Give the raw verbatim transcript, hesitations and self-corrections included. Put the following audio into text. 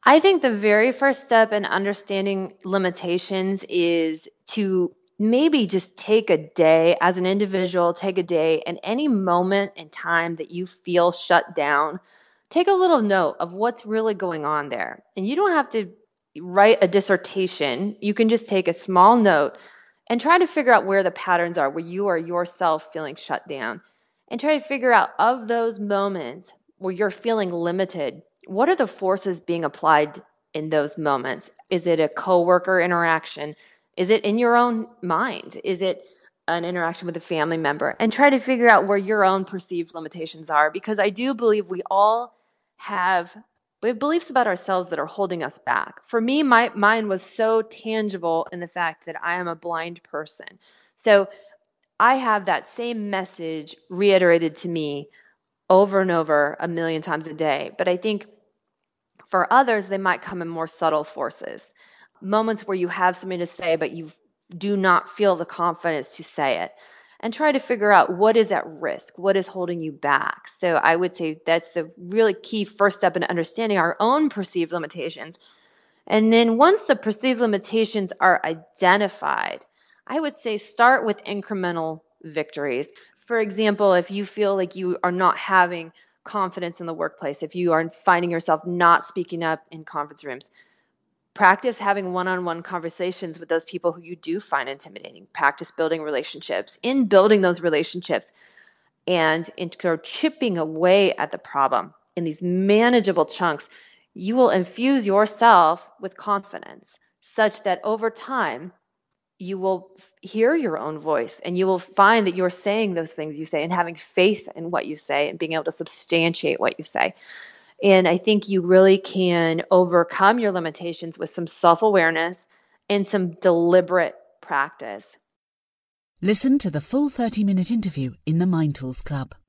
I think the very first step in understanding limitations is to maybe just take a day as an individual, take a day and any moment in time that you feel shut down, take a little note of what's really going on there. And you don't have to write a dissertation. You can just take a small note and try to figure out where the patterns are, where you are yourself feeling shut down. And try to figure out of those moments where you're feeling limited, what are the forces being applied in those moments? Is it a coworker interaction? Is it in your own mind? Is it an interaction with a family member? And try to figure out where your own perceived limitations are, because I do believe we all have we have beliefs about ourselves that are holding us back. For me, my mine was so tangible in the fact that I am a blind person. So I have that same message reiterated to me over and over a million times a day. But I think for others, they might come in more subtle forces. Moments where you have something to say, but you do not feel the confidence to say it. And try to figure out what is at risk, what is holding you back. So I would say that's the really key first step in understanding our own perceived limitations. And then once the perceived limitations are identified, I would say start with incremental victories. For example, if you feel like you are not having confidence in the workplace, if you are finding yourself not speaking up in conference rooms, practice having one-on-one conversations with those people who you do find intimidating. Practice building relationships. In building those relationships and in chipping away at the problem in these manageable chunks, you will infuse yourself with confidence such that over time, you will hear your own voice and you will find that you're saying those things you say and having faith in what you say and being able to substantiate what you say. And I think you really can overcome your limitations with some self-awareness and some deliberate practice. Listen to the full thirty-minute interview in the Mind Tools Club.